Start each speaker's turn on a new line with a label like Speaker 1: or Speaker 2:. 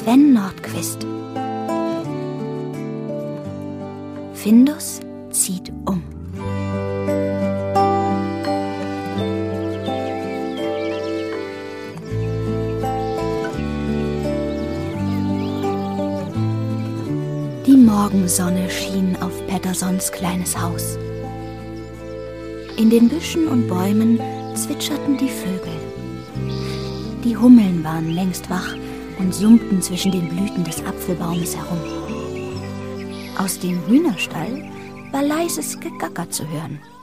Speaker 1: Sven Nordqvist. Findus zieht um. Die Morgensonne schien auf Petterssons kleines Haus. In den Büschen und Bäumen zwitscherten die Vögel. Die Hummeln waren längst wach und summten zwischen den Blüten des Apfelbaumes herum. Aus dem Hühnerstall war leises Gegacker zu hören.